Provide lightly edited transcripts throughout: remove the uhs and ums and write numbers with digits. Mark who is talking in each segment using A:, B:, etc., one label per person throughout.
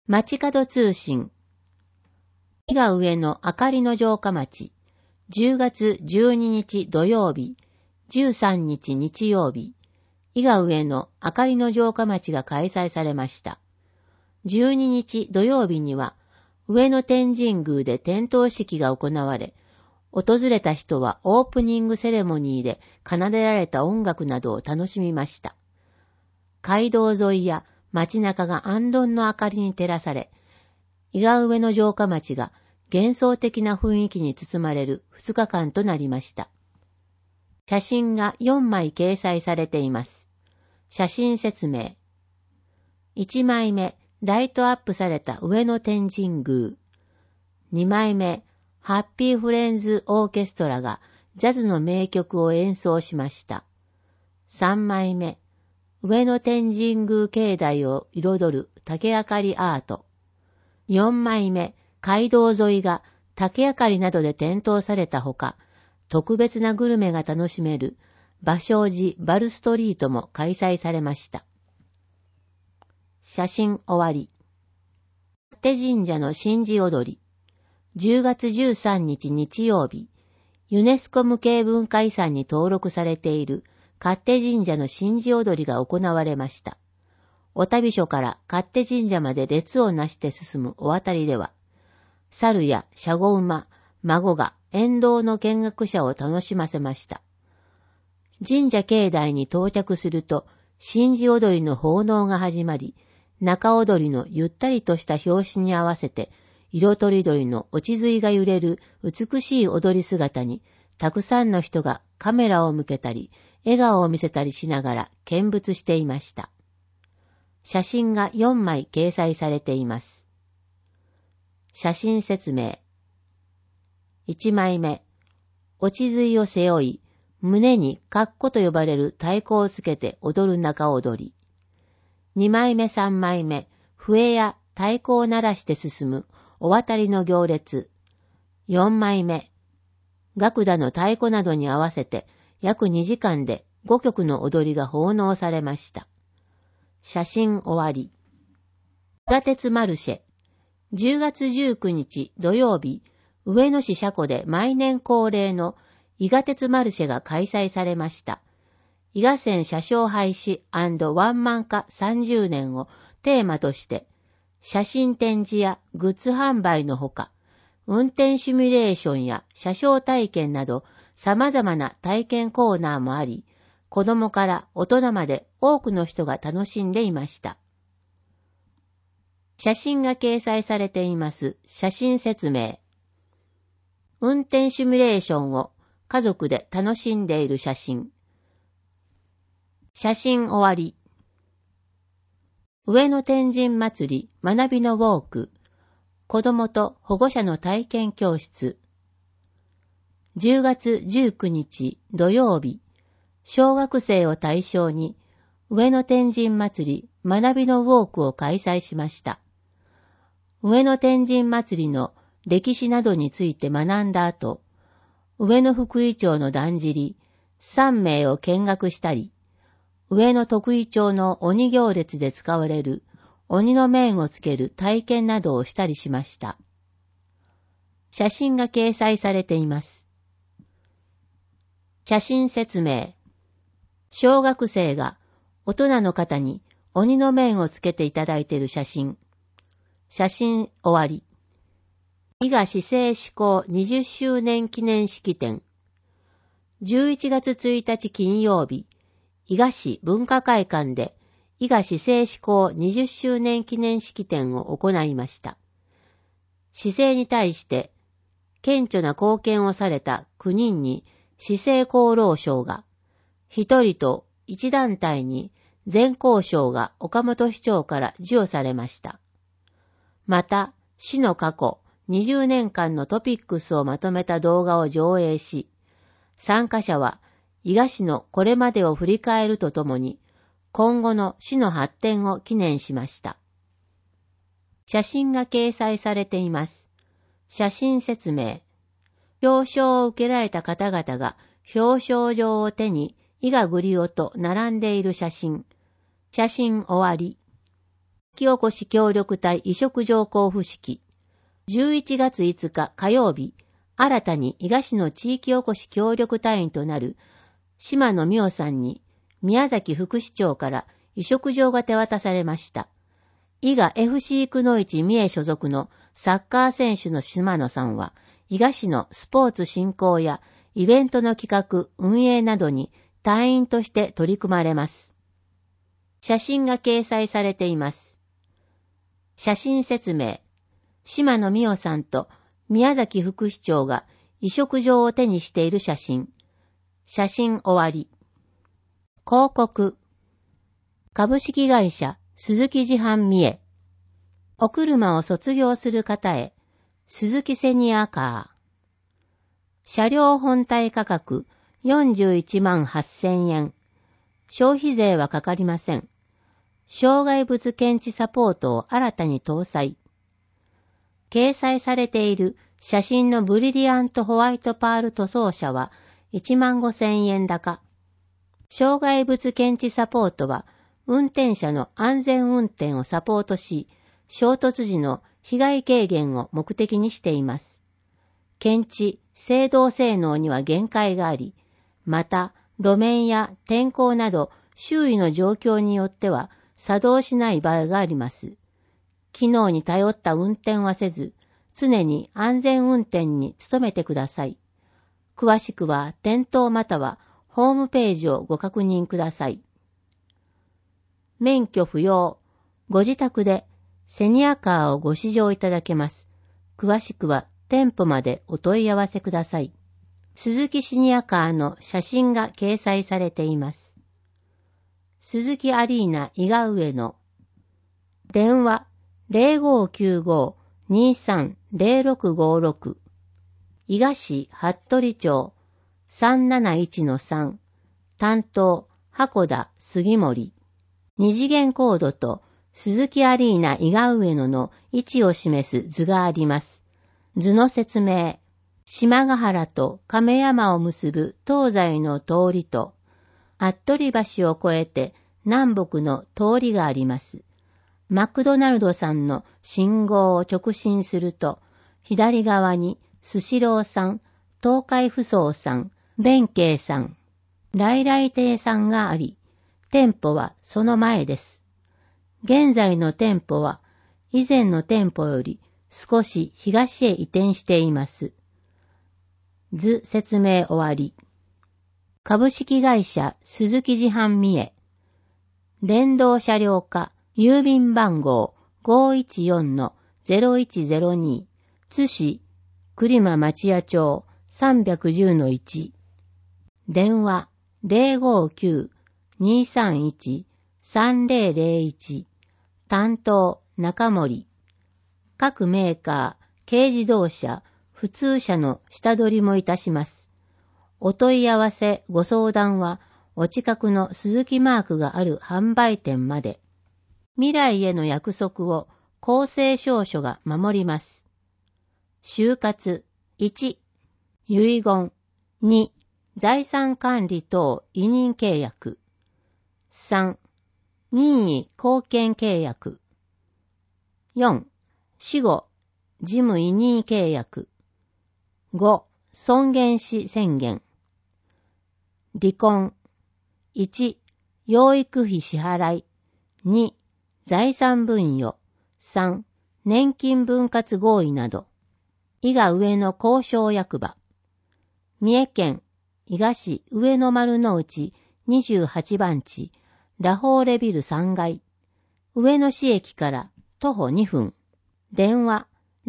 A: 街角通信。伊賀上野あかりの城下町。10月12日土曜日、13日日曜日、伊賀上野あかりの城下町が開催されました。12日土曜日には、上野天神宮で点灯式が行われ、訪れた人はオープニングセレモニーで奏でられた音楽などを楽しみました。街道沿いや街中が行燈の明かりに照らされ、伊賀上野城下町が幻想的な雰囲気に包まれる2日間となりました。写真が4枚掲載されています。写真説明。1枚目、ライトアップされた上野天神宮。2枚目、ハッピーフレンズオーケストラがジャズの名曲を演奏しました。3枚目、上野天神宮境内を彩る竹あかりアート。4枚目、街道沿いが竹あかりなどで点灯されたほか、特別なグルメが楽しめる芭蕉寺バルストリートも開催されました。写真終わり。勝手神社の神事踊り。10月13日日曜日、ユネスコ無形文化遺産に登録されている勝手神社の神事踊りが行われました。お旅所から勝手神社まで列をなして進むお渡りでは、猿やシャゴ馬、孫が沿道の見学者を楽しませました。神社境内に到着すると、神事踊りの奉納が始まり、中踊りのゆったりとした拍子に合わせて、色とりどりの落ち髄が揺れる美しい踊り姿に、たくさんの人がカメラを向けたり、笑顔を見せたりしながら見物していました。写真が4枚掲載されています。写真説明。1枚目、落ち髄を背負い、胸にカッコと呼ばれる太鼓をつけて踊る中踊り。2枚目3枚目、笛や太鼓を鳴らして進むお渡りの行列。4枚目、楽団の太鼓などに合わせて約2時間で5曲の踊りが奉納されました。写真終わり。伊賀鉄マルシェ。10月19日土曜日、上野市車庫で毎年恒例の伊賀鉄マルシェが開催されました。伊賀線車掌廃止&ワンマン化30年をテーマとして、写真展示やグッズ販売のほか、運転シミュレーションや車掌体験など様々な体験コーナーもあり、子供から大人まで多くの人が楽しんでいました。写真が掲載されています。写真説明。運転シミュレーションを家族で楽しんでいる写真。写真終わり。上野天神祭り学びのウォーク。子供と保護者の体験教室。10月19日土曜日、小学生を対象に上野天神祭り学びのウォークを開催しました。上野天神祭りの歴史などについて学んだ後、上野福井町のだんじり3名を見学したり、上野徳井町の鬼行列で使われる鬼の面をつける体験などをしたりしました。写真が掲載されています。写真説明。小学生が大人の方に鬼の面をつけていただいている写真。写真終わり。伊賀市政施行20周年記念式典。11月1日金曜日、伊賀市文化会館で伊賀市政施行20周年記念式典を行いました。市政に対して顕著な貢献をされた9人に市政功労賞が、1人と1団体に全功賞が岡本市長から授与されました。また、市の過去20年間のトピックスをまとめた動画を上映し、参加者は伊賀市のこれまでを振り返るとともに、今後の市の発展を記念しました。写真が掲載されています。写真説明。表彰を受けられた方々が表彰状を手に伊賀栗尾と並んでいる写真。写真終わり。 地域おこし協力隊委嘱状交付式。11月5日火曜日、新たに伊賀市の地域おこし協力隊員となる島野美代さんに宮崎副市長から委嘱状が手渡されました。伊賀 FC くのいち三重所属のサッカー選手の島野さんは、伊賀市のスポーツ振興やイベントの企画、運営などに隊員として取り組まれます。写真が掲載されています。写真説明。島野美代さんと宮崎副市長が委嘱状を手にしている写真。写真終わり。広告。株式会社鈴木自販三重。お車を卒業する方へ、鈴木セニアカー。車両本体価格41万8000円。消費税はかかりません。障害物検知サポートを新たに搭載。掲載されている写真のブリリアントホワイトパール塗装車は1万5000円高。障害物検知サポートは運転者の安全運転をサポートし、衝突時の被害軽減を目的にしています。検知、制動性能には限界があり、また路面や天候など周囲の状況によっては作動しない場合があります。機能に頼った運転はせず、常に安全運転に努めてください。詳しくは店頭またはホームページをご確認ください。免許不要。ご自宅でセニアカーをご試乗いただけます。詳しくは店舗までお問い合わせください。鈴木シニアカーの写真が掲載されています。鈴木アリーナ伊賀上野。電話0595-230656。伊賀市服部町 371-3。担当箱田杉森。二次元コードと鈴木アリーナ伊賀上野の位置を示す図があります。図の説明。島ヶ原と亀山を結ぶ東西の通りと、服部橋を越えて南北の通りがあります。マクドナルドさんの信号を直進すると、左側にスシローさん、東海不装さん、弁慶さん、来来亭さんがあり、店舗はその前です。現在の店舗は以前の店舗より少し東へ移転しています。図説明終わり。株式会社鈴木自販三重。電動車両課郵便番号 514-0102 津市栗間町屋町 310-1。電話 059-231-3001。担当中森。各メーカー、軽自動車、普通車の下取りもいたします。お問い合わせ、ご相談は、お近くの鈴木マークがある販売店まで。未来への約束を公正証書が守ります。就活。1、遺言。2、財産管理等委任契約。3、任意貢献契約。4、死後、事務委任契約。5、尊厳死宣言。離婚。1、養育費支払い。2、財産分与。3、年金分割合意など。伊賀上野公証役場。三重県伊賀市上野丸の内28番地ラフォーレビル3階。上野市駅から徒歩2分。電話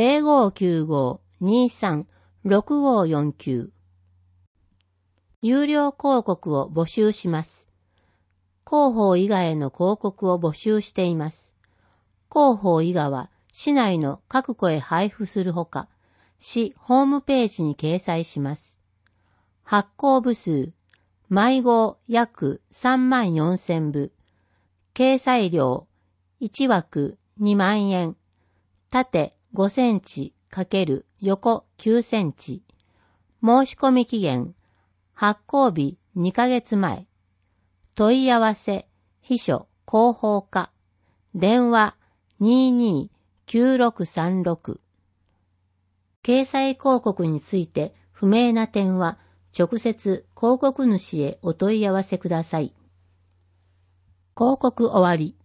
A: 0595-236549。有料広告を募集します。広報伊賀への広告を募集しています。広報伊賀は市内の各戸へ配布するほか、市ホームページに掲載します。発行部数、毎号約34,000部。掲載料、1枠2万円。縦5センチ×横9センチ。申し込み期限、発行日2ヶ月前。問い合わせ、秘書、広報課。電話 22-9636。掲載広告について不明な点は直接広告主へお問い合わせください。広告終わり。